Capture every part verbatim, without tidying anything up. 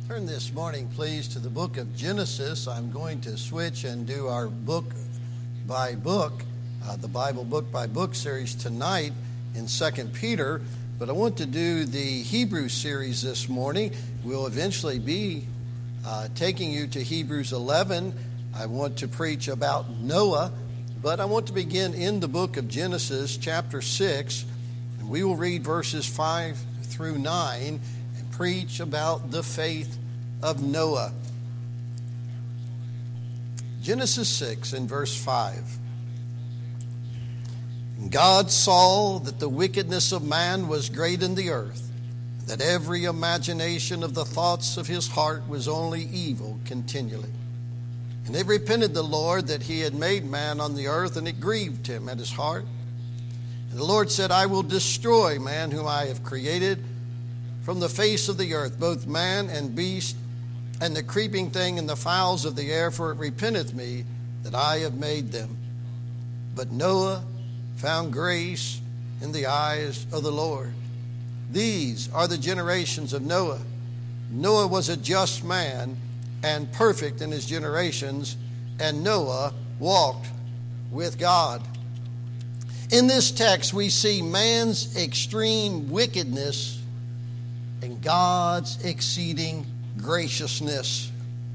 Turn this morning, please, to the book of Genesis. I'm going to switch and do our book by book, uh, the Bible book by book series tonight in Second Peter. But I want to do the Hebrew series this morning. We'll eventually be uh, taking you to Hebrews eleven. I want to preach about Noah, but I want to begin in the book of Genesis, chapter six. And we will read verses five through nine. Preach about the faith of Noah. Genesis six and verse five. God saw that the wickedness of man was great in the earth, that every imagination of the thoughts of his heart was only evil continually. And it repented the Lord that he had made man on the earth, and it grieved him at his heart. And the Lord said, I will destroy man whom I have created from the face of the earth, both man and beast, and the creeping thing and the fowls of the air, for it repenteth me that I have made them. But Noah found grace in the eyes of the Lord. These are the generations of Noah. Noah was a just man and perfect in his generations, and Noah walked with God. In this text, we see man's extreme wickedness and God's exceeding graciousness.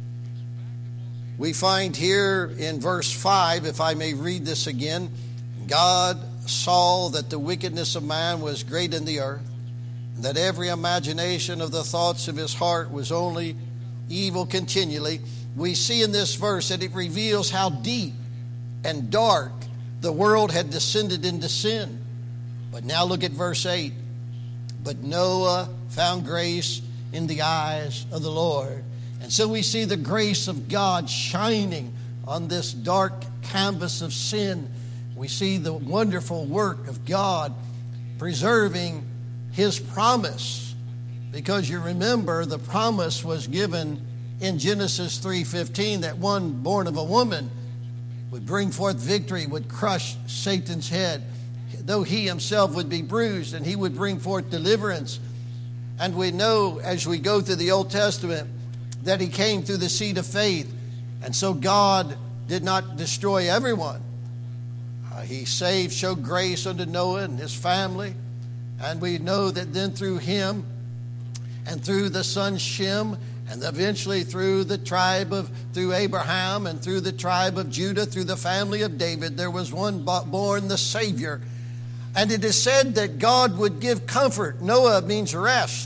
We find here in verse five, if I may read this again, God saw that the wickedness of man was great in the earth, and that every imagination of the thoughts of his heart was only evil continually. We see in this verse that it reveals how deep and dark the world had descended into sin. But now look at verse eight. But Noah found grace in the eyes of the Lord. And so we see the grace of God shining on this dark canvas of sin. We see the wonderful work of God preserving his promise. Because you remember the promise was given in Genesis three fifteen that one born of a woman would bring forth victory, would crush Satan's head, though he himself would be bruised, and he would bring forth deliverance. And we know as we go through the Old Testament that he came through the seed of faith. And so God did not destroy everyone. Uh, he saved, showed grace unto Noah and his family. And we know that then through him and through the son Shem, and eventually through the tribe of, through Abraham and through the tribe of Judah, through the family of David, there was one born, the Savior. And it is said that God would give comfort. Noah means rest.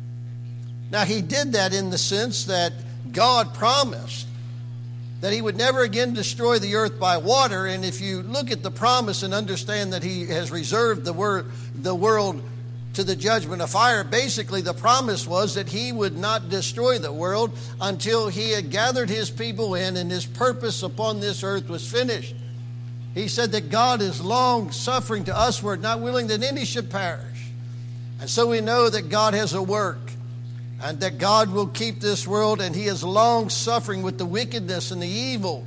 Now, he did that in the sense that God promised that he would never again destroy the earth by water. And if you look at the promise and understand that he has reserved the, word, the world to the judgment of fire, basically the promise was that he would not destroy the world until he had gathered his people in and his purpose upon this earth was finished. He said that God is long suffering to usward, not willing that any should perish. And so we know that God has a work and that God will keep this world, and he is long suffering with the wickedness and the evil.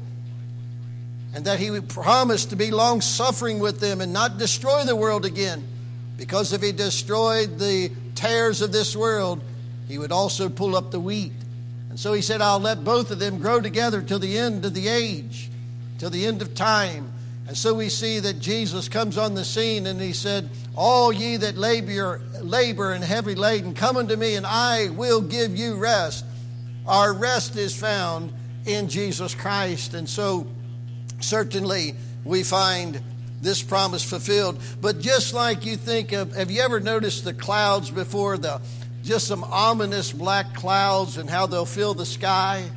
And that he would promise to be long suffering with them and not destroy the world again. Because if he destroyed the tares of this world, he would also pull up the wheat. And so he said, I'll let both of them grow together till the end of the age, till the end of time. And so we see that Jesus comes on the scene and he said, all ye that labor, labor and heavy laden, come unto me and I will give you rest. Our rest is found in Jesus Christ. And so certainly we find this promise fulfilled. But just like you think of, have you ever noticed the clouds before, the just some ominous black clouds and how they'll fill the sky?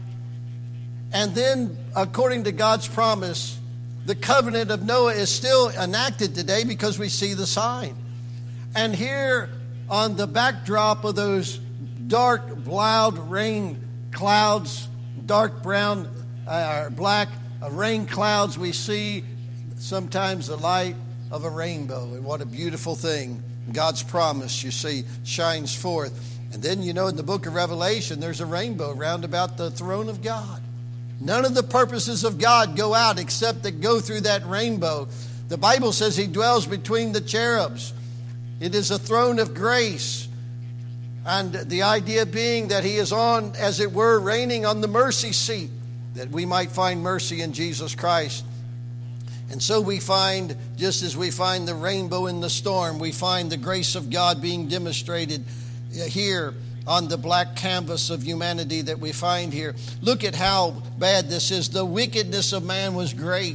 And then according to God's promise, the covenant of Noah is still enacted today because we see the sign. And here on the backdrop of those dark, loud rain clouds, dark brown uh, or black uh, rain clouds, we see sometimes the light of a rainbow. And what a beautiful thing. God's promise, you see, shines forth. And then, you know, in the book of Revelation, there's a rainbow round about the throne of God. None of the purposes of God go out except that go through that rainbow. The Bible says he dwells between the cherubs. It is a throne of grace. And the idea being that he is on, as it were, reigning on the mercy seat, that we might find mercy in Jesus Christ. And so we find, just as we find the rainbow in the storm, we find the grace of God being demonstrated here on the black canvas of humanity that we find here. Look at how bad this is. The wickedness of man was great.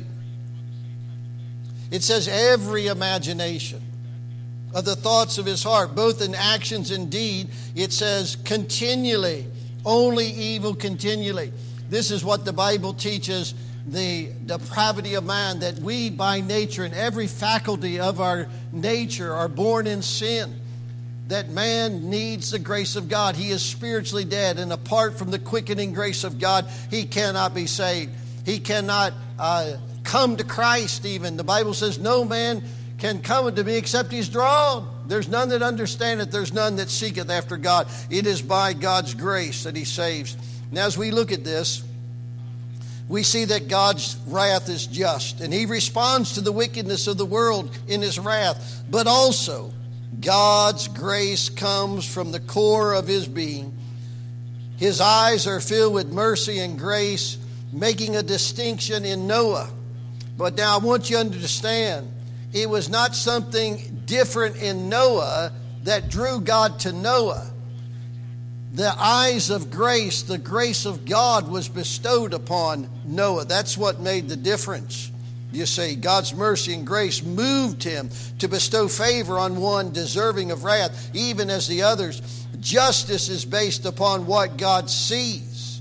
It says every imagination of the thoughts of his heart, both in actions and deed. It says continually, only evil continually. This is what the Bible teaches, the depravity of man, that we by nature and every faculty of our nature are born in sin, that man needs the grace of God. He is spiritually dead, and apart from the quickening grace of God, he cannot be saved. He cannot uh, come to Christ even. The Bible says no man can come unto me except he's drawn. There's none that understandeth, there's none that seeketh after God. It is by God's grace that he saves. Now as we look at this, we see that God's wrath is just, and he responds to the wickedness of the world in his wrath. But also, God's grace comes from the core of his being. His eyes are filled with mercy and grace, making a distinction in Noah. But now I want you to understand, it was not something different in Noah that drew God to Noah. The eyes of grace, the grace of God was bestowed upon Noah. That's what made the difference. You see, God's mercy and grace moved him to bestow favor on one deserving of wrath, even as the others. Justice is based upon what God sees.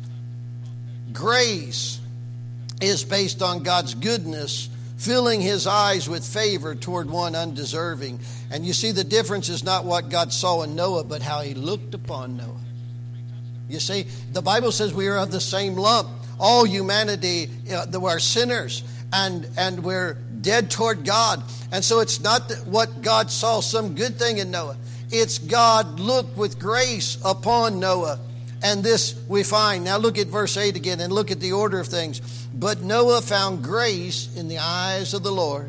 Grace is based on God's goodness, filling his eyes with favor toward one undeserving. And you see, the difference is not what God saw in Noah, but how he looked upon Noah. You see, the Bible says we are of the same lump. All humanity uh, are sinners, and, and we're dead toward God. And so it's not that what God saw, some good thing in Noah. It's God looked with grace upon Noah. And this we find. Now look at verse eight again and look at the order of things. But Noah found grace in the eyes of the Lord.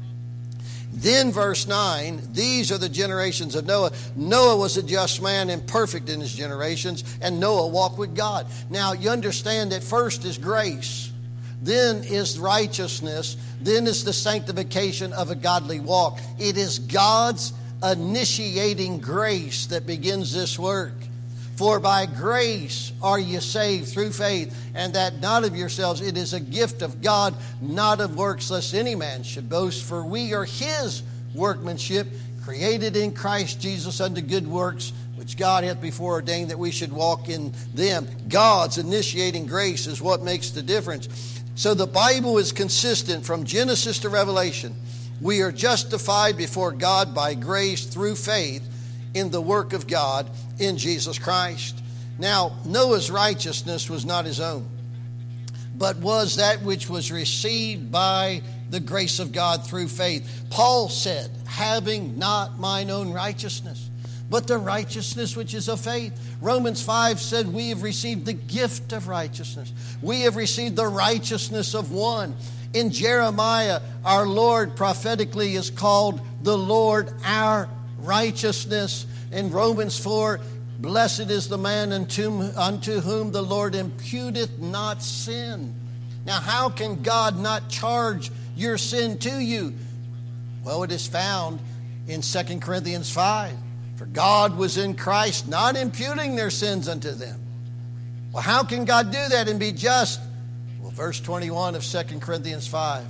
Then verse nine, these are the generations of Noah. Noah was a just man and perfect in his generations, and Noah walked with God. Now you understand that first is grace, then is righteousness, then is the sanctification of a godly walk. It is God's initiating grace that begins this work. For by grace are you saved through faith, and that not of yourselves. It is a gift of God, not of works, lest any man should boast. For we are his workmanship, created in Christ Jesus unto good works, which God hath before ordained that we should walk in them. God's initiating grace is what makes the difference. So the Bible is consistent from Genesis to Revelation. We are justified before God by grace through faith in the work of God in Jesus Christ. Now, Noah's righteousness was not his own, but was that which was received by the grace of God through faith. Paul said, having not mine own righteousness, but the righteousness which is of faith. Romans five said, we have received the gift of righteousness. We have received the righteousness of one. In Jeremiah, our Lord prophetically is called the Lord our righteousness. In Romans four, blessed is the man unto, unto whom the Lord imputeth not sin. Now, how can God not charge your sin to you? Well, it is found in Second Corinthians five. For God was in Christ, not imputing their sins unto them. Well, how can God do that and be just? Well, verse twenty-one of Second Corinthians five.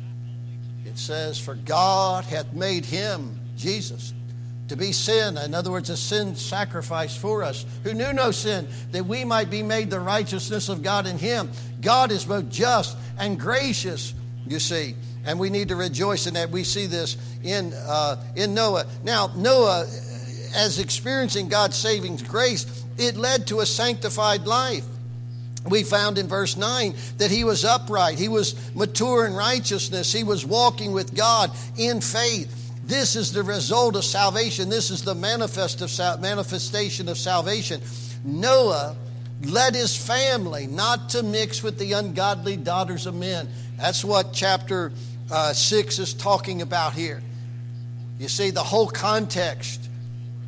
It says, for God hath made him, Jesus, to be sin, in other words, a sin sacrifice for us, who knew no sin, that we might be made the righteousness of God in him. God is both just and gracious, you see, and we need to rejoice in that. We see this in uh, in Noah. Now, Noah, as experiencing God's saving grace, it led to a sanctified life. We found in verse nine that he was upright, he was mature in righteousness, he was walking with God in faith. This is the result of salvation. This is the manifest of sal- manifestation of salvation. Noah led his family not to mix with the ungodly daughters of men. That's what chapter uh, six is talking about here. You see, the whole context,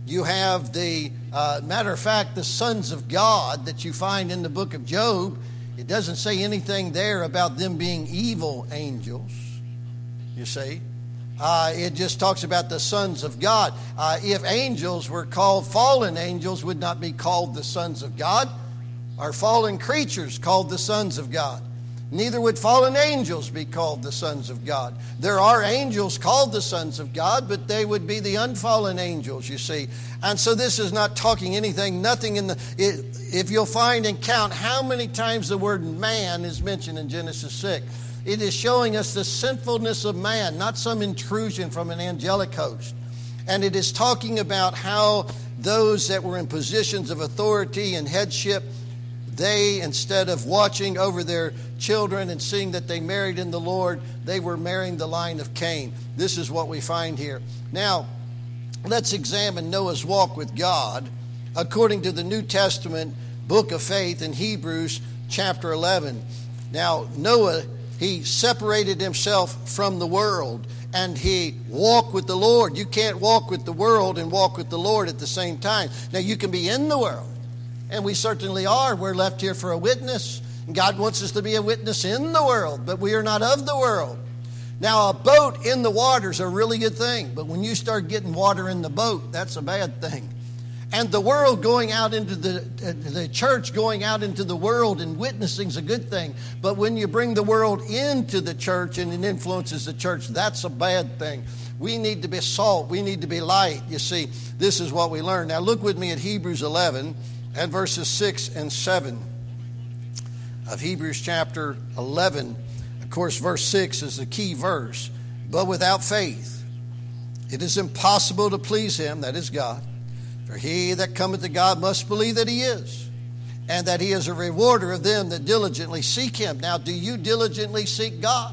You have the, uh, matter of fact, the sons of God that you find in the book of Job. It doesn't say anything there about them being evil angels, you see. Uh, it just talks about the sons of God. Uh, if angels were called fallen angels, would not be called the sons of God, or fallen creatures called the sons of God. Neither would fallen angels be called the sons of God. There are angels called the sons of God, but they would be the unfallen angels, you see. And so this is not talking anything, nothing in the... It, if you'll find and count how many times the word man is mentioned in Genesis six, it is showing us the sinfulness of man, not some intrusion from an angelic host. And it is talking about how those that were in positions of authority and headship, they, instead of watching over their children and seeing that they married in the Lord, they were marrying the line of Cain. This is what we find here. Now, let's examine Noah's walk with God according to the New Testament book of faith in Hebrews chapter eleven. Now, Noah, he separated himself from the world and he walked with the Lord. You can't walk with the world and walk with the Lord at the same time. Now, you can be in the world, and we certainly are. We're left here for a witness. God wants us to be a witness in the world, but we are not of the world. Now, a boat in the water is a really good thing, but when you start getting water in the boat, that's a bad thing. And the world going out into the, the church going out into the world and witnessing is a good thing. But when you bring the world into the church and it influences the church, that's a bad thing. We need to be salt. We need to be light. You see, this is what we learn. Now, look with me at Hebrews eleven and verses six and seven. Of Hebrews chapter eleven. Of course, verse six is the key verse. But without faith, it is impossible to please him, that is God. For he that cometh to God must believe that he is, and that he is a rewarder of them that diligently seek him. Now, do you diligently seek God?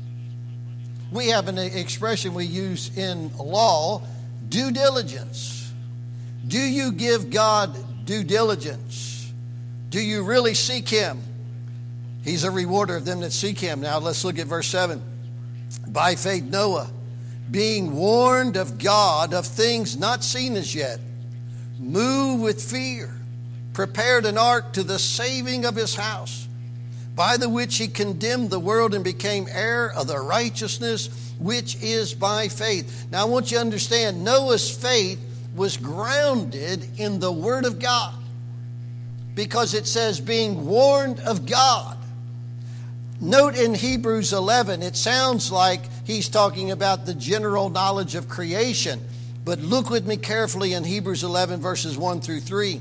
We have an expression we use in law, due diligence. Do you give God due diligence? Do you really seek him? He's a rewarder of them that seek him. Now let's look at verse seven. By faith Noah, being warned of God of things not seen as yet, moved with fear, prepared an ark to the saving of his house, by the which he condemned the world and became heir of the righteousness which is by faith. Now I want you to understand, Noah's faith was grounded in the Word of God, because it says being warned of God. Note in Hebrews eleven, it sounds like he's talking about the general knowledge of creation. But look with me carefully in Hebrews eleven, verses one through three.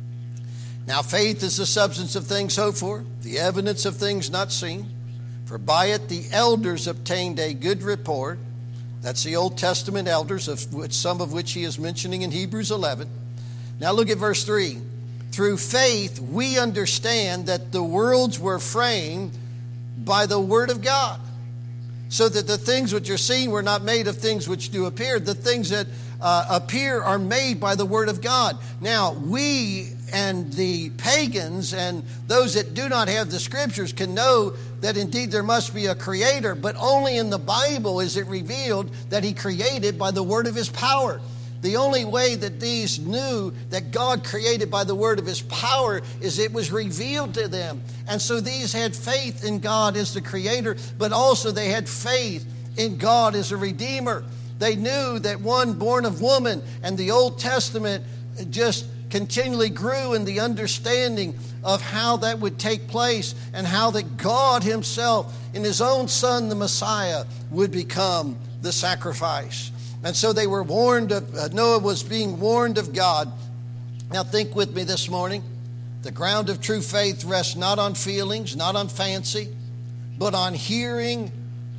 Now faith is the substance of things hoped for, the evidence of things not seen. For by it the elders obtained a good report. That's the Old Testament elders, of which, some of which he is mentioning in Hebrews eleven. Now look at verse three. Through faith we understand that the worlds were framed by the word of God, so that the things which are seen were not made of things which do appear. The things that uh, appear are made by the word of God. Now, we and the pagans and those that do not have the scriptures can know that indeed there must be a creator, but only in the Bible is it revealed that he created by the word of his power. The only way that these knew that God created by the word of his power is it was revealed to them. And so these had faith in God as the creator, but also they had faith in God as a redeemer. They knew that one born of woman, and the Old Testament just continually grew in the understanding of how that would take place, and how that God himself in his own son, the Messiah, would become the sacrifice. And so they were warned of, uh, Noah was being warned of God. Now think with me this morning. The ground of true faith rests not on feelings, not on fancy, but on hearing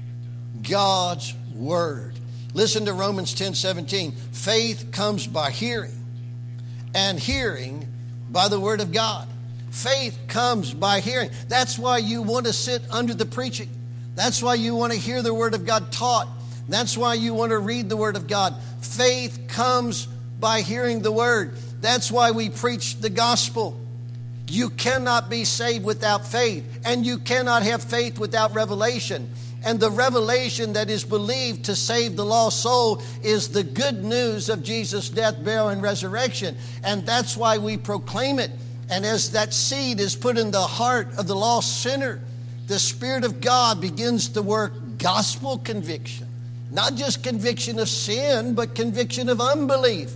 God's word. Listen to Romans ten seventeen. Faith comes by hearing, and hearing by the word of God. Faith comes by hearing. That's why you want to sit under the preaching. That's why you want to hear the word of God taught. That's why you want to read the word of God. Faith comes by hearing the word. That's why we preach the gospel. You cannot be saved without faith, and you cannot have faith without revelation. And the revelation that is believed to save the lost soul is the good news of Jesus' death, burial, and resurrection. And that's why we proclaim it. And as that seed is put in the heart of the lost sinner, the Spirit of God begins to work gospel conviction. Not just conviction of sin, but conviction of unbelief.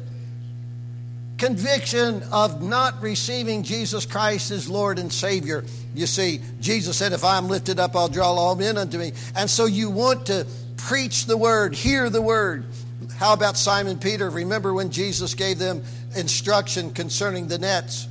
Conviction of not receiving Jesus Christ as Lord and Savior. You see, Jesus said, if I'm lifted up, I'll draw all men unto me. And so you want to preach the word, hear the word. How about Simon Peter? Remember when Jesus gave them instruction concerning the nets?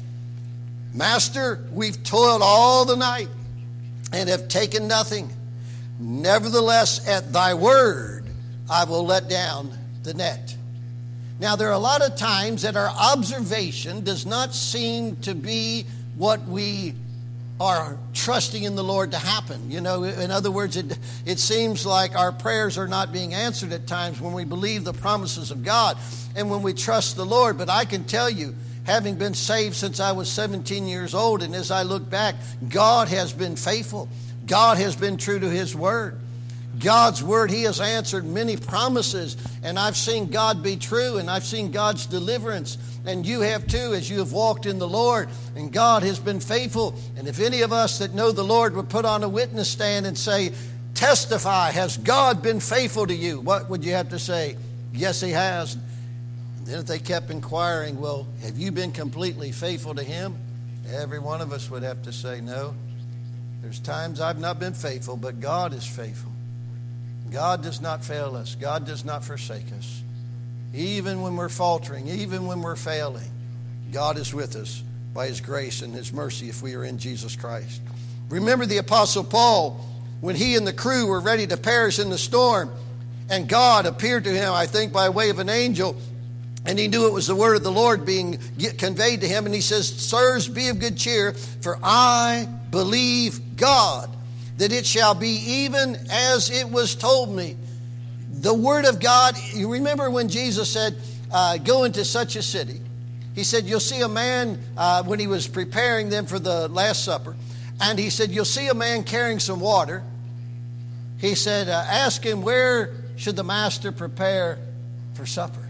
Master, we've toiled all the night and have taken nothing. Nevertheless, at thy word, I will let down the net. Now, there are a lot of times that our observation does not seem to be what we are trusting in the Lord to happen. You know, in other words, it, it seems like our prayers are not being answered at times when we believe the promises of God and when we trust the Lord. But I can tell you, having been saved since I was seventeen years old, and as I look back, God has been faithful. God has been true to His word. God's word, He has answered many promises, and I've seen God be true, and I've seen God's deliverance, and you have too as you have walked in the Lord, and God has been faithful. And if any of us that know the Lord would put on a witness stand and say, testify, has God been faithful to you? What would you have to say? Yes, He has. And then if they kept inquiring, well, have you been completely faithful to Him? Every one of us would have to say, no. There's times I've not been faithful, but God is faithful. God does not fail us. God does not forsake us. Even when we're faltering, even when we're failing, God is with us by His grace and His mercy if we are in Jesus Christ. Remember the Apostle Paul, when he and the crew were ready to perish in the storm, and God appeared to him, I think, by way of an angel, and he knew it was the word of the Lord being conveyed to him, and he says, sirs, be of good cheer, for I believe God, that it shall be even as it was told me. The word of God, you remember when Jesus said, uh, go into such a city. He said, you'll see a man, uh, when he was preparing them for the Last Supper, and he said, you'll see a man carrying some water. He said, uh, ask him, where should the master prepare for supper?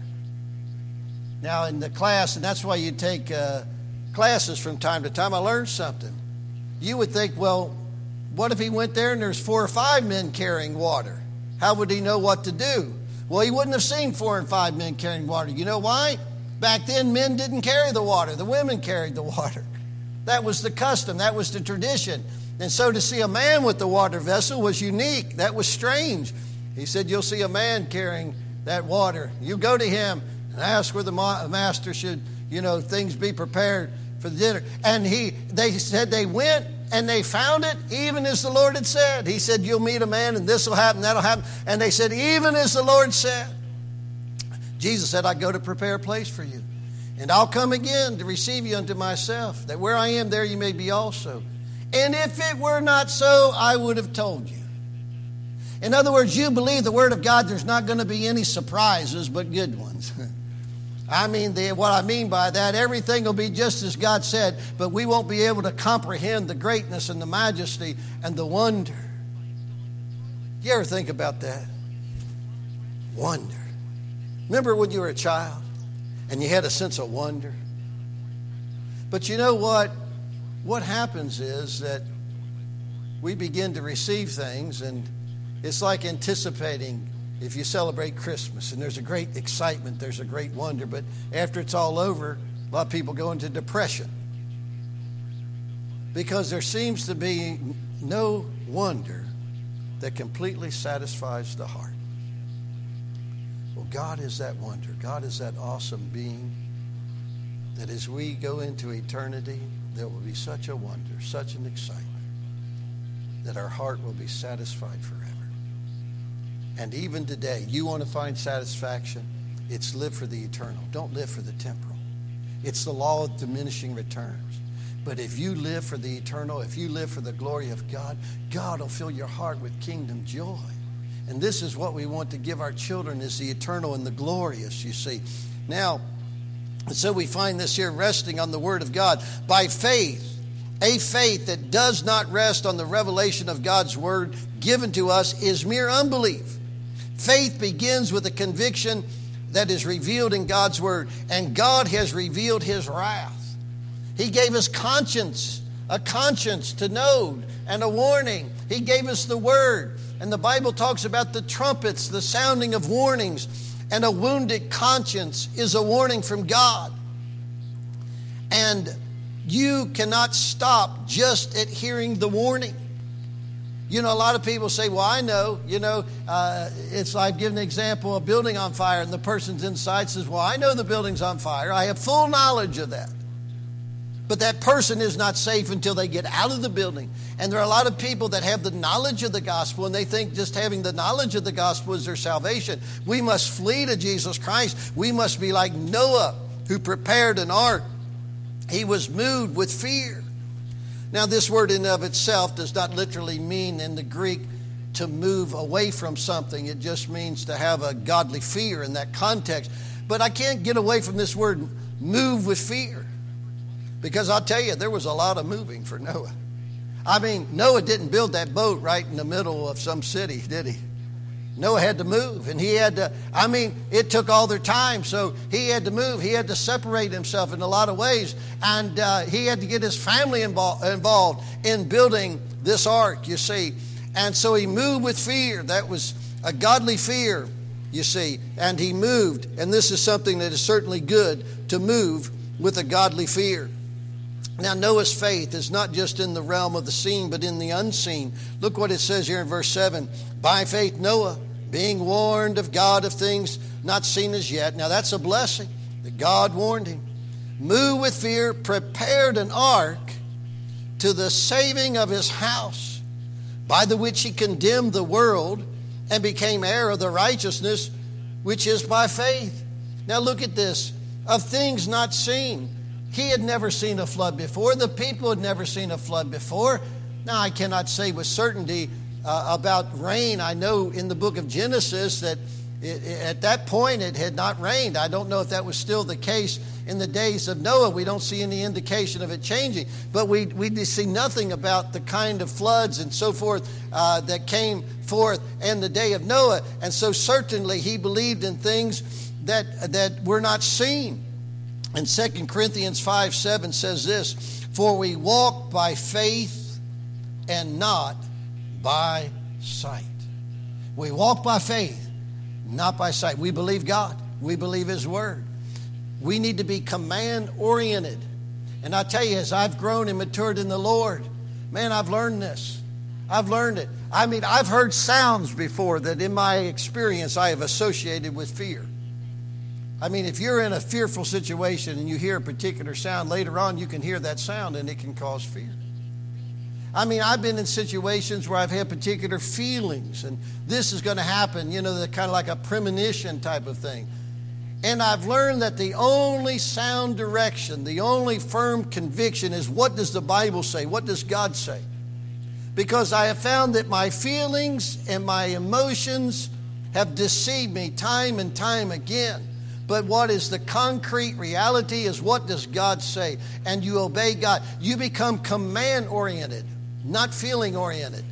Now in the class, and that's why you take uh, classes from time to time, I learned something. You would think, well, what if he went there and there's four or five men carrying water? How would he know what to do? Well, he wouldn't have seen four and five men carrying water. You know why? Back then, men didn't carry the water. The women carried the water. That was the custom. That was the tradition. And so to see a man with the water vessel was unique. That was strange. He said, you'll see a man carrying that water. You go to him and ask where the master should, you know, things be prepared for the dinner. And he, they said they went and they found it even as the Lord had said. He said, you'll meet a man and this will happen, that'll happen. And they said, even as the Lord said. Jesus said, I go to prepare a place for you. And I'll come again to receive you unto myself, that where I am, there you may be also. And if it were not so, I would have told you. In other words, you believe the word of God, there's not going to be any surprises but good ones. I mean, the, what I mean by that, everything will be just as God said, but we won't be able to comprehend the greatness and the majesty and the wonder. You ever think about that? Wonder. Remember when you were a child and you had a sense of wonder? But you know what? What happens is that we begin to receive things, and it's like anticipating. If you celebrate Christmas and there's a great excitement, there's a great wonder, but after it's all over, a lot of people go into depression because there seems to be no wonder that completely satisfies the heart. Well, God is that wonder. God is that awesome being that as we go into eternity, there will be such a wonder, such an excitement that our heart will be satisfied forever. And even today, you want to find satisfaction, it's live for the eternal. Don't live for the temporal. It's the law of diminishing returns. But if you live for the eternal, if you live for the glory of God, God will fill your heart with kingdom joy. And this is what we want to give our children, is the eternal and the glorious, you see. Now, so we find this here resting on the word of God. By faith, A faith that does not rest on the revelation of God's word given to us is mere unbelief. Faith begins with a conviction that is revealed in God's word, and God has revealed his wrath. He gave us conscience, a conscience to know, and a warning. He gave us the word, and the Bible talks about the trumpets, the sounding of warnings, and a wounded conscience is a warning from God. And you cannot stop just at hearing the warning. You know, a lot of people say, well, I know, you know, uh, it's like giving an example, a building on fire, and the person's inside says, well, I know the building's on fire. I have full knowledge of that. But that person is not safe until they get out of the building. And there are a lot of people that have the knowledge of the gospel, and they think just having the knowledge of the gospel is their salvation. We must flee to Jesus Christ. We must be like Noah, who prepared an ark. He was moved with fear. Now, this word in and of itself does not literally mean in the Greek to move away from something. It just means to have a godly fear in that context. But I can't get away from this word, move with fear. Because I'll tell you, there was a lot of moving for Noah. I mean, Noah didn't build that boat right in the middle of some city, did he? Noah had to move, and he had to, I mean, it took all their time, so he had to move. He had to separate himself in a lot of ways, and uh, he had to get his family involved, involved in building this ark, you see. And so he moved with fear. That was a godly fear, you see, and he moved. And this is something that is certainly good, to move with a godly fear. Now, Noah's faith is not just in the realm of the seen, but in the unseen. Look what it says here in verse seven. By faith, Noah, being warned of God of things not seen as yet. Now, that's a blessing that God warned him. Moved with fear, prepared an ark to the saving of his house, by the which he condemned the world and became heir of the righteousness which is by faith. Now, look at this. Of things not seen. He had never seen a flood before. The people had never seen a flood before. Now, I cannot say with certainty uh, about rain. I know in the book of Genesis that it, at that point it had not rained. I don't know if that was still the case in the days of Noah. We don't see any indication of it changing. But we, we see nothing about the kind of floods and so forth uh, that came forth in the day of Noah. And so certainly he believed in things that, that were not seen. And Second Corinthians five seven says this, for we walk by faith and not by sight. We walk by faith, not by sight. We believe God. We believe his word. We need to be command-oriented. And I tell you, as I've grown and matured in the Lord, man, I've learned this. I've learned it. I mean, I've heard sounds before that in my experience I have associated with fear. I mean, if you're in a fearful situation and you hear a particular sound, later on you can hear that sound and it can cause fear. I mean, I've been in situations where I've had particular feelings and this is going to happen, you know, the kind of like a premonition type of thing. And I've learned that the only sound direction, the only firm conviction is, what does the Bible say? What does God say? Because I have found that my feelings and my emotions have deceived me time and time again. But what is the concrete reality is, what does God say? And you obey God. You become command-oriented, not feeling-oriented.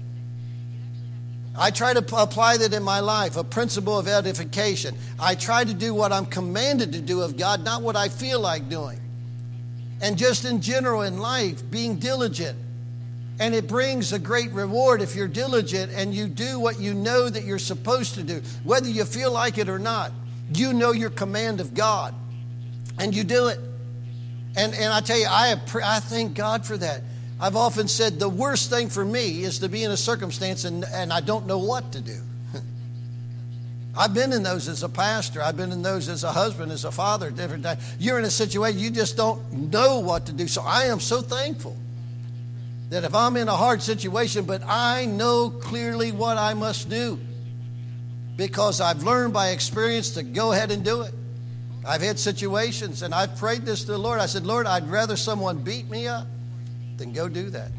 I try to p- apply that in my life, a principle of edification. I try to do what I'm commanded to do of God, not what I feel like doing. And just in general in life, being diligent. And it brings a great reward if you're diligent and you do what you know that you're supposed to do, whether you feel like it or not. You know your command of God, and you do it. And and I tell you, I have, I thank God for that. I've often said the worst thing for me is to be in a circumstance and, and I don't know what to do. I've been in those as a pastor. I've been in those as a husband, as a father, different times. You're in a situation you just don't know what to do. So I am so thankful that if I'm in a hard situation, but I know clearly what I must do, because I've learned by experience to go ahead and do it. I've had situations, and I've prayed this to the Lord. I said, Lord, I'd rather someone beat me up than go do that.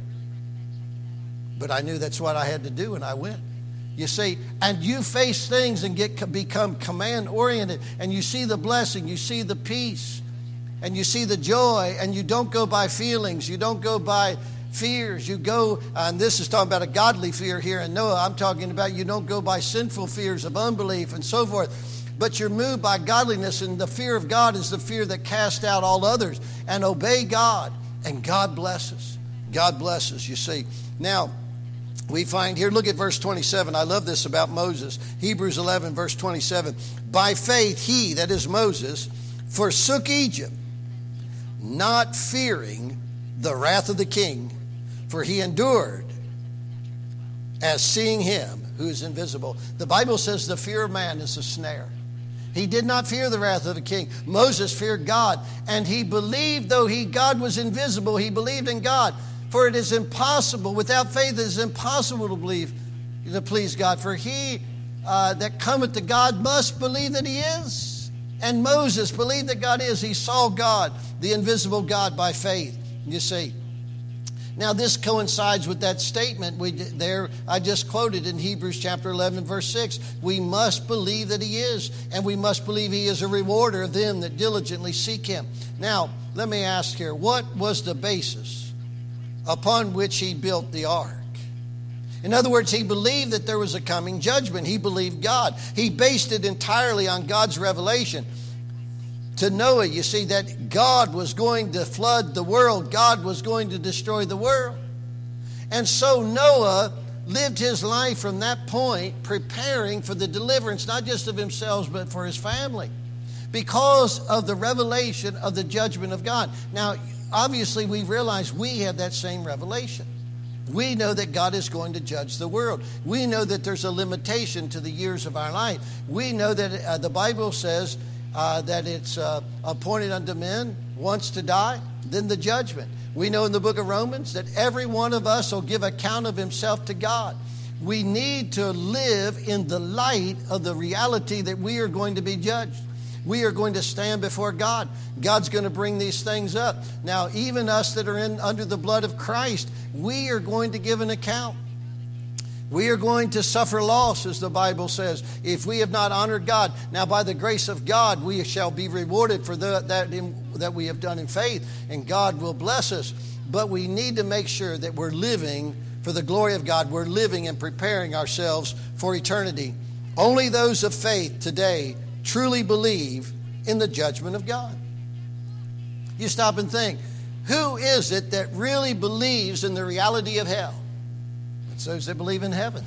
But I knew that's what I had to do, and I went. You see, and you face things and get become command-oriented, and you see the blessing, you see the peace. and you see the joy, and you don't go by feelings. You don't go by fears. You go, uh, and this is talking about a godly fear here in Noah. I'm talking about you don't go by sinful fears of unbelief and so forth, but you're moved by godliness, and the fear of God is the fear that casts out all others, and obey God, and God blesses. God blesses, you see. Now, we find here, look at verse twenty-seven. I love this about Moses. Hebrews eleven, verse twenty-seven. By faith, he, that is Moses, forsook Egypt, not fearing the wrath of the king, for he endured as seeing him who is invisible. The Bible says the fear of man is a snare. He did not fear the wrath of the king. Moses feared God, and he believed, though he God was invisible, he believed in God. For it is impossible, without faith it is impossible to believe, to please God. For he uh, that cometh to God must believe that he is. And Moses believed that God is. He saw God, the invisible God, by faith. You see. Now this coincides with that statement we there I just quoted in Hebrews chapter eleven, verse six. We must believe that he is, and we must believe he is a rewarder of them that diligently seek him. Now, let me ask here, what was the basis upon which he built the ark? In other words, he believed that there was a coming judgment. He believed God. He based it entirely on God's revelation to Noah. You see, that God was going to flood the world. God was going to destroy the world. And so Noah lived his life from that point preparing for the deliverance, not just of himself, but for his family, because of the revelation of the judgment of God. Now, obviously, we realize we have that same revelation. We know that God is going to judge the world. We know that there's a limitation to the years of our life. We know that uh, the Bible says uh, that it's uh, appointed unto men once to die, then the judgment. We know in the book of Romans that every one of us will give account of himself to God. We need to live in the light of the reality that we are going to be judged. We are going to stand before God. God's going to bring these things up. Now, even us that are in under the blood of Christ, we are going to give an account. We are going to suffer loss, as the Bible says, if we have not honored God. Now, by the grace of God, we shall be rewarded for the, that, in, that we have done in faith, and God will bless us. But we need to make sure that we're living for the glory of God. We're living and preparing ourselves for eternity. Only those of faith today truly believe in the judgment of God. You stop and think, who is it that really believes in the reality of hell? It's those that believe in heaven.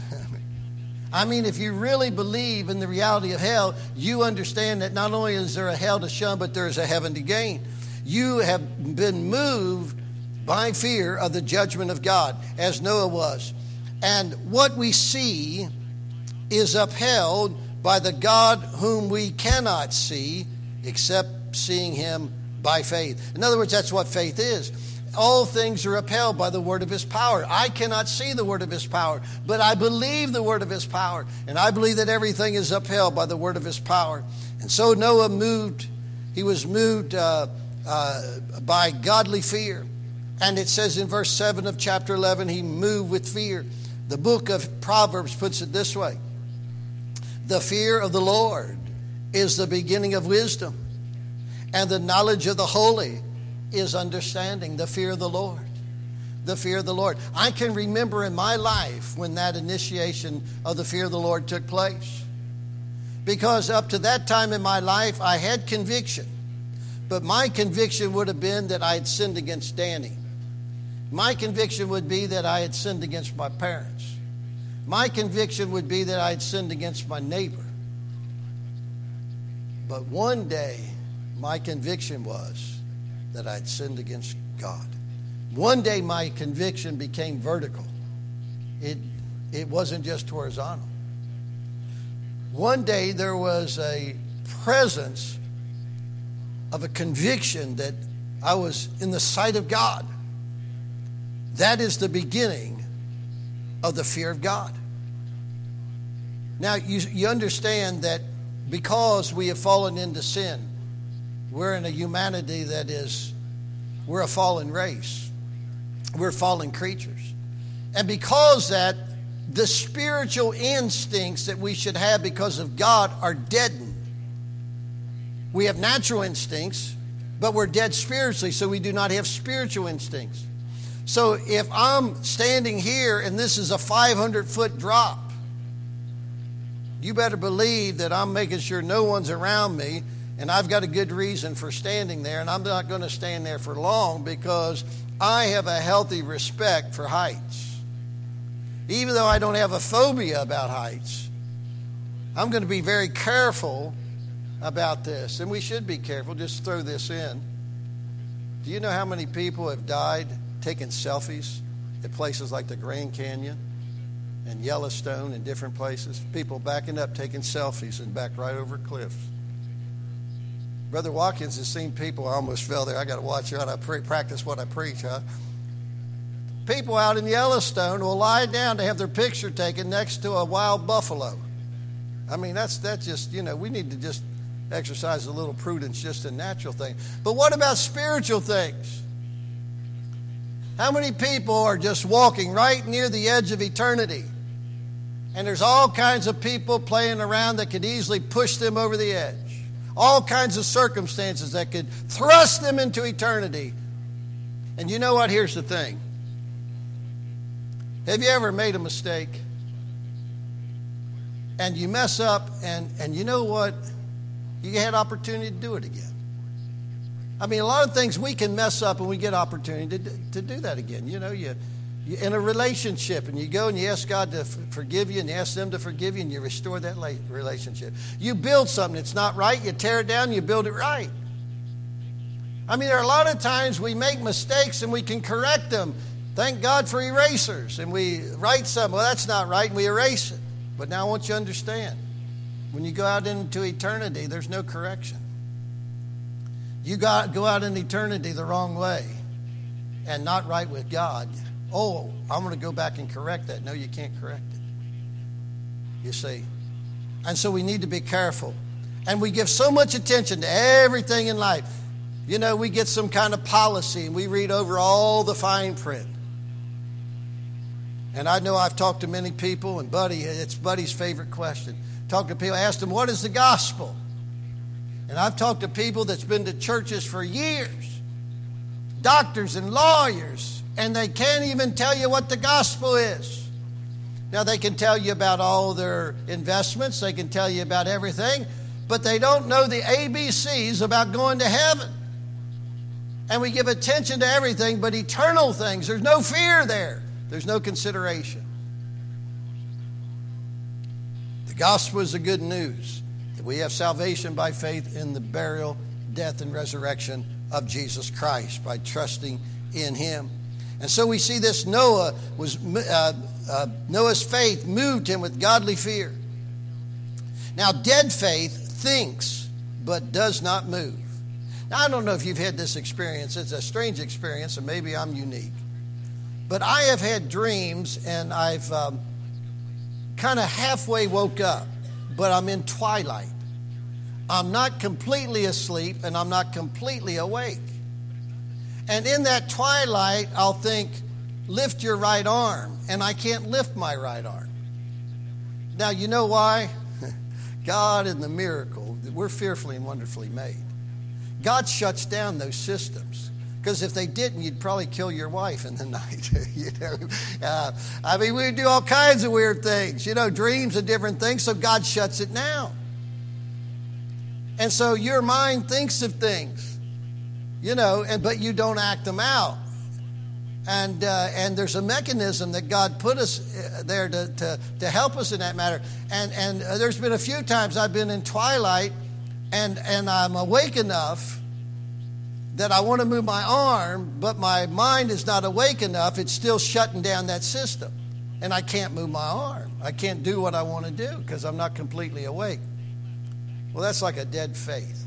I mean, if you really believe in the reality of hell, you understand that not only is there a hell to shun, but there is a heaven to gain. You have been moved by fear of the judgment of God, as Noah was. And what we see is upheld by the God whom we cannot see except seeing him by faith. In other words, that's what faith is. All things are upheld by the word of his power. I cannot see the word of his power, but I believe the word of his power. And I believe that everything is upheld by the word of his power. And so Noah moved, he was moved uh, uh, by godly fear. And it says in verse seven of chapter eleven, he moved with fear. The book of Proverbs puts it this way. The fear of the Lord is the beginning of wisdom, and the knowledge of the holy is understanding. The fear of the Lord. The fear of the Lord. I can remember in my life when that initiation of the fear of the Lord took place. Because up to that time in my life, I had conviction. But my conviction would have been that I had sinned against Danny. My conviction would be that I had sinned against my parents. My conviction would be that I had sinned against my neighbor. But one day, my conviction was that I had sinned against God. One day, my conviction became vertical. It, it wasn't just horizontal. One day, there was a presence of a conviction that I was in the sight of God. That is the beginning of the fear of God. Now, you, you understand that because we have fallen into sin, we're in a humanity that is, we're a fallen race. We're fallen creatures. And because that, the spiritual instincts that we should have because of God are deadened. We have natural instincts, But we're dead spiritually, so we do not have spiritual instincts. So if I'm standing here and this is a five hundred foot drop, you better believe that I'm making sure no one's around me, and I've got a good reason for standing there, and I'm not going to stand there for long because I have a healthy respect for heights. Even though I don't have a phobia about heights, I'm going to be very careful about this, and we should be careful. Just throw this in. Do you know how many people have died taking selfies at places like the Grand Canyon and Yellowstone and different places? People backing up, taking selfies and back right over cliffs. Brother Watkins has seen people. I almost fell there. I got to watch out. I pre- practice what I preach, huh? People out in Yellowstone will lie down to have their picture taken next to a wild buffalo. I mean, that's that's just, you know, we need to just exercise a little prudence, just a natural thing. But what about spiritual things? How many people are just walking right near the edge of eternity? And there's all kinds of people playing around that could easily push them over the edge. All kinds of circumstances that could thrust them into eternity. And you know what? Here's the thing. Have you ever made a mistake? And you mess up, and, and you know what? You had opportunity to do it again. I mean, a lot of things we can mess up and we get opportunity to, to do that again. You know, you, you in a relationship, and you go and you ask God to f- forgive you, and you ask them to forgive you, and you restore that la- relationship. You build something that's not right, you tear it down, you build it right. I mean, there are a lot of times we make mistakes and we can correct them. Thank God for erasers. And we write something, well, that's not right, and we erase it. But now I want you to understand, when you go out into eternity, there's no correction. You got, go out in eternity the wrong way and not right with God. Oh, I'm going to go back and correct that. No, you can't correct it. You see? And so we need to be careful. And we give so much attention to everything in life. You know, we get some kind of policy and we read over all the fine print. And I know I've talked to many people, and Buddy, it's Buddy's favorite question. Talk to people, ask them, what is the gospel? And I've talked to people that's been to churches for years, doctors and lawyers, and they can't even tell you what the gospel is. Now, they can tell you about all their investments, they can tell you about everything, but they don't know the A B Cs about going to heaven. And we give attention to everything but eternal things. There's no fear there. There's no consideration. The gospel is the good news. We have salvation by faith in the burial, death, and resurrection of Jesus Christ by trusting in Him. And so we see this Noah was uh, uh, Noah's faith moved him with godly fear. Now, dead faith thinks but does not move. Now, I don't know if you've had this experience. It's a strange experience, and maybe I'm unique. But I have had dreams, and I've um, kind of halfway woke up, but I'm in twilight. I'm not completely asleep, and I'm not completely awake. And in that twilight, I'll think, lift your right arm, and I can't lift my right arm. Now, you know why? God in the miracle, we're fearfully and wonderfully made. God shuts down those systems. Because if they didn't, you'd probably kill your wife in the night. you know, uh, I mean, we do all kinds of weird things, you know, dreams and different things. So God shuts it down. And so your mind thinks of things, you know, and but you don't act them out. And uh, and there's a mechanism that God put us there to, to, to help us in that matter. And and uh, there's been a few times I've been in twilight, and, and I'm awake enough that I want to move my arm, but my mind is not awake enough. It's still shutting down that system. And I can't move my arm. I can't do what I want to do because I'm not completely awake. Well, that's like a dead faith.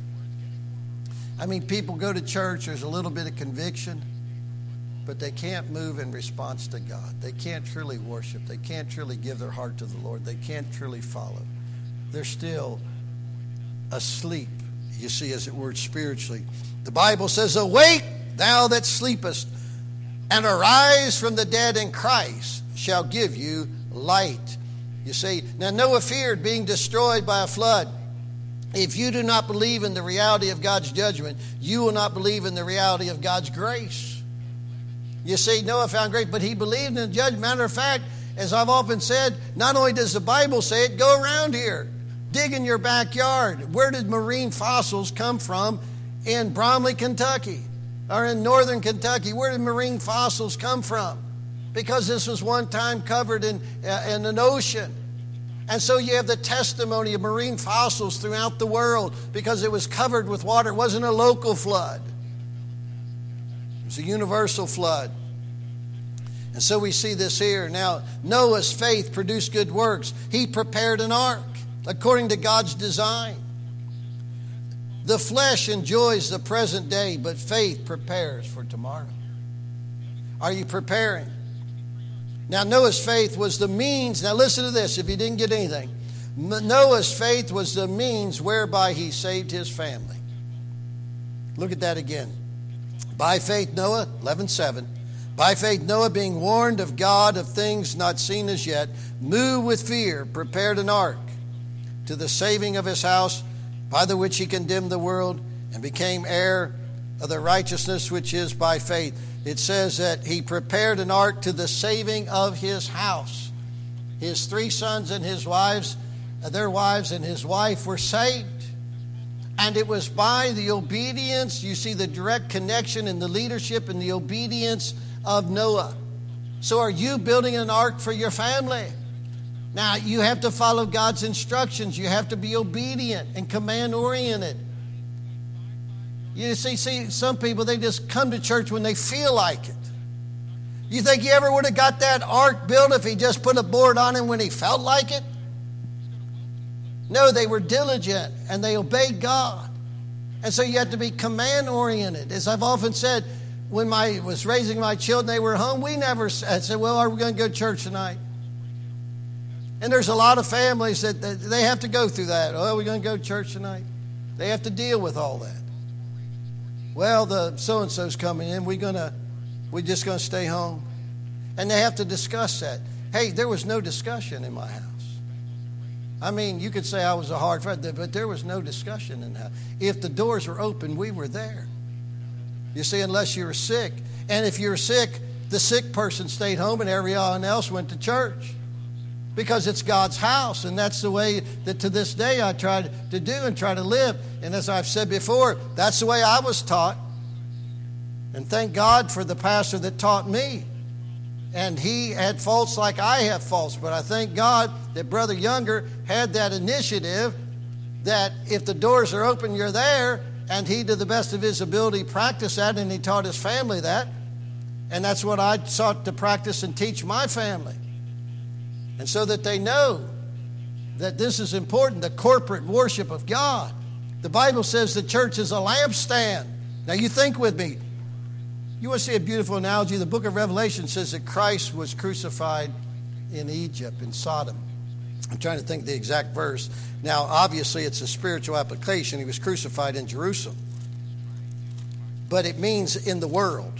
I mean, people go to church, there's a little bit of conviction, but they can't move in response to God. They can't truly worship. They can't truly give their heart to the Lord. They can't truly follow. They're still asleep, you see, as it were, spiritually. The Bible says, awake, thou that sleepest, and arise from the dead, in Christ shall give you light. You see, now Noah feared being destroyed by a flood. If you do not believe in the reality of God's judgment, you will not believe in the reality of God's grace. You see, Noah found grace, but he believed in the judgment. Matter of fact, as I've often said, not only does the Bible say it, go around here. Dig in your backyard. Where did marine fossils come from in Bromley, Kentucky? Or in northern Kentucky? Where did marine fossils come from? Because this was one time covered in, uh, in an ocean. And so you have the testimony of marine fossils throughout the world because it was covered with water. It wasn't a local flood. It was a universal flood. And so we see this here. Now, Noah's faith produced good works. He prepared an ark according to God's design. The flesh enjoys the present day, but faith prepares for tomorrow. Are you preparing? Now, Noah's faith was the means. Now, listen to this if you didn't get anything. Noah's faith was the means whereby he saved his family. Look at that again. By faith, Noah, eleven seven. By faith, Noah, being warned of God of things not seen as yet, moved with fear, prepared an ark to the saving of his house, by the which he condemned the world and became heir of the righteousness which is by faith. It says that he prepared an ark to the saving of his house. His three sons and his wives, their wives and his wife were saved. And it was by the obedience, you see the direct connection in the leadership and the obedience of Noah. So are you building an ark for your family? Now, you have to follow God's instructions. You have to be obedient and command-oriented. You see, see, some people, they just come to church when they feel like it. You think he ever would have got that ark built if he just put a board on it when he felt like it? No, they were diligent and they obeyed God. And so you have to be command-oriented. As I've often said, when I was raising my children, they were home, we never said, well, are we going to go to church tonight? And there's a lot of families that, that they have to go through that. Oh, we're going to go to church tonight. They have to deal with all that. Well, the so-and-so's coming in. We're gonna, we're just going to stay home. And they have to discuss that. Hey, there was no discussion in my house. I mean, you could say I was a hard father, but there was no discussion in the house. If the doors were open, we were there. You see, unless you were sick. And if you were sick, the sick person stayed home and everyone else went to church. Because it's God's house, and that's the way that to this day I try to do and try to live. And as I've said before, that's the way I was taught. And thank God for the pastor that taught me. And he had faults like I have faults, but I thank God that Brother Younger had that initiative that if the doors are open, you're there, and he, to the best of his ability, practiced that, and he taught his family that. And that's what I sought to practice and teach my family. And so that they know that this is important, the corporate worship of God. The Bible says the church is a lampstand. Now you think with me. You want to see a beautiful analogy? The book of Revelation says that Christ was crucified in Egypt, in Sodom. I'm trying to think the exact verse. Now, obviously, it's a spiritual application. He was crucified in Jerusalem. But it means in the world.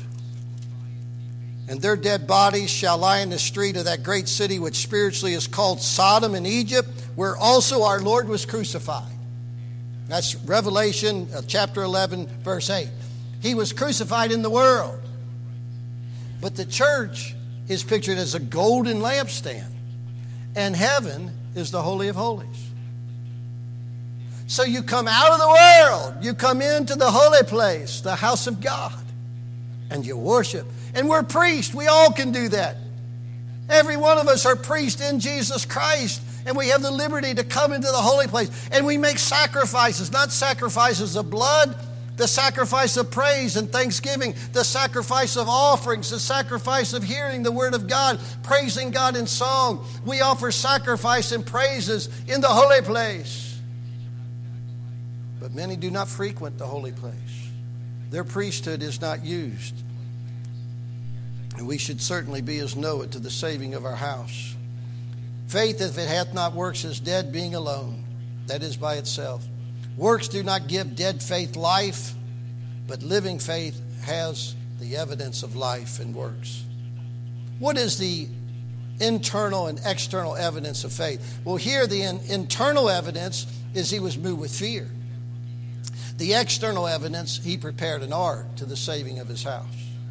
And their dead bodies shall lie in the street of that great city which spiritually is called Sodom in Egypt, where also our Lord was crucified. That's Revelation chapter eleven, verse eight. He was crucified in the world. But the church is pictured as a golden lampstand. And heaven is the Holy of Holies. So you come out of the world. You come into the holy place, the house of God. And you worship. And we're priests. We all can do that. Every one of us are priests in Jesus Christ. And we have the liberty to come into the holy place. And we make sacrifices, not sacrifices of blood, the sacrifice of praise and thanksgiving, the sacrifice of offerings, the sacrifice of hearing the word of God, praising God in song. We offer sacrifice and praises in the holy place. But many do not frequent the holy place. Their priesthood is not used. And we should certainly be as Noah to the saving of our house. Faith, if it hath not works, is dead, being alone. That is by itself. Works do not give dead faith life, but living faith has the evidence of life and works. What is the internal and external evidence of faith? Well, here the in, internal evidence is he was moved with fear. The external evidence, he prepared an ark to the saving of his house.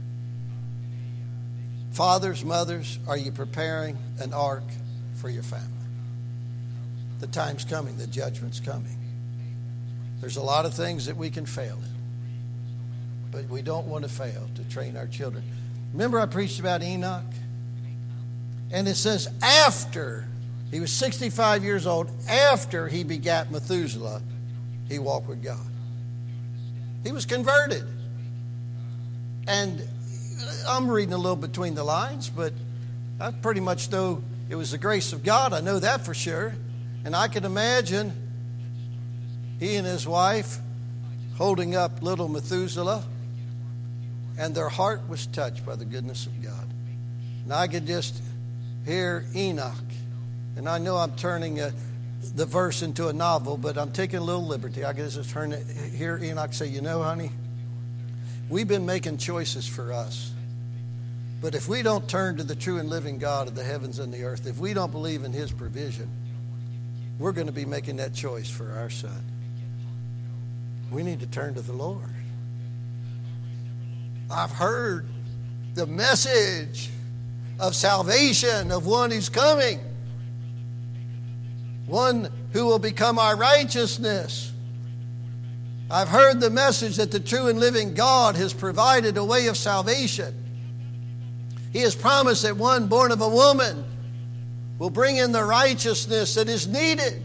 Fathers, mothers, are you preparing an ark for your family? The time's coming, the judgment's coming. There's a lot of things that we can fail in, but we don't want to fail to train our children. Remember I preached about Enoch? And it says after, he was sixty-five years old, after he begat Methuselah, he walked with God. He was converted. And I'm reading a little between the lines, but I pretty much know it was the grace of God. I know that for sure. And I can imagine he and his wife holding up little Methuselah, and their heart was touched by the goodness of God. And I could just hear Enoch. And I know I'm turning a, the verse into a novel, but I'm taking a little liberty. I could just turn it, hear Enoch say, you know, honey, we've been making choices for us. But if we don't turn to the true and living God of the heavens and the earth, if we don't believe in his provision, we're going to be making that choice for our son. We need to turn to the Lord. I've heard the message of salvation of one who's coming, one who will become our righteousness. I've heard the message that the true and living God has provided a way of salvation. He has promised that one born of a woman will bring in the righteousness that is needed.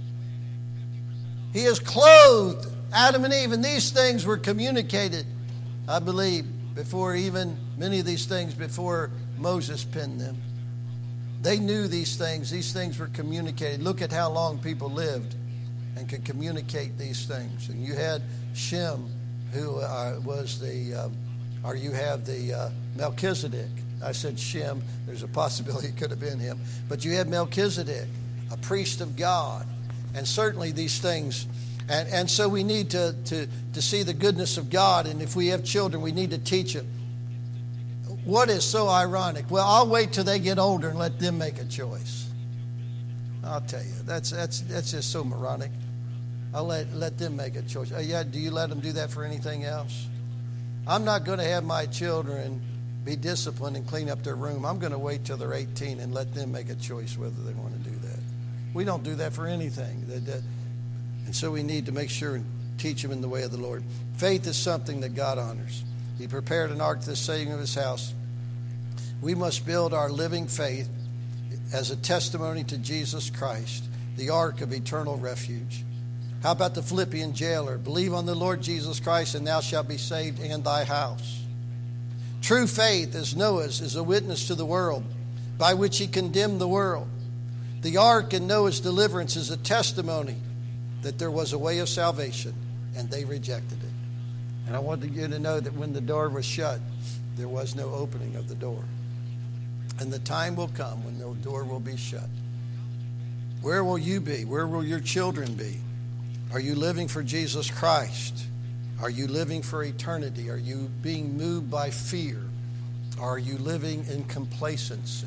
He has clothed Adam and Eve, and these things were communicated, I believe, before even many of these things, before Moses penned them. They knew these things. These things were communicated. Look at how long people lived and could communicate these things. And you had Shem, who uh, was the, uh, or you have the uh, Melchizedek. I said Shem. There's a possibility it could have been him. But you had Melchizedek, a priest of God. And certainly these things. And, and so we need to, to, to see the goodness of God. And if we have children, we need to teach them. What is so ironic? Well, I'll wait till they get older and let them make a choice. I'll tell you, that's that's that's just so moronic. I'll let, let them make a choice. Oh, yeah, do you let them do that for anything else? I'm not going to have my children be disciplined and clean up their room. I'm going to wait till they're eighteen and let them make a choice whether they want to do that. We don't do that for anything. That, that, and so we need to make sure and teach them in the way of the Lord. Faith is something that God honors. He prepared an ark to the saving of his house. We must build our living faith as a testimony to Jesus Christ, the ark of eternal refuge. How about the Philippian jailer? Believe on the Lord Jesus Christ and thou shalt be saved and thy house. True faith, as Noah's, is a witness to the world by which he condemned the world. The ark and Noah's deliverance is a testimony that there was a way of salvation and they rejected it. And I wanted you to know that when the door was shut, there was no opening of the door. And the time will come when the door will be shut. Where will you be? Where will your children be? Are you living for Jesus Christ? Are you living for eternity? Are you being moved by fear? Are you living in complacency?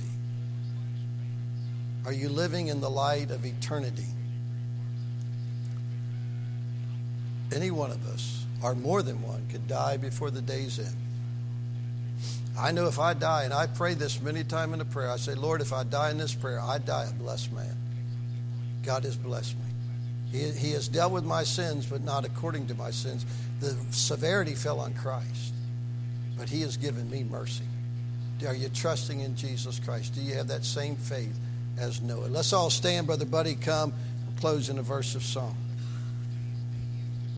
Are you living in the light of eternity? Any one of us, or more than one, could die before the day's end. I know if I die, and I pray this many times in a prayer, I say, Lord, if I die in this prayer, I die a blessed man. God has blessed me. He, he has dealt with my sins, but not according to my sins. The severity fell on Christ, but he has given me mercy. Are you trusting in Jesus Christ? Do you have that same faith as Noah? Let's all stand, Brother Buddy, come. We'll close in a verse of song.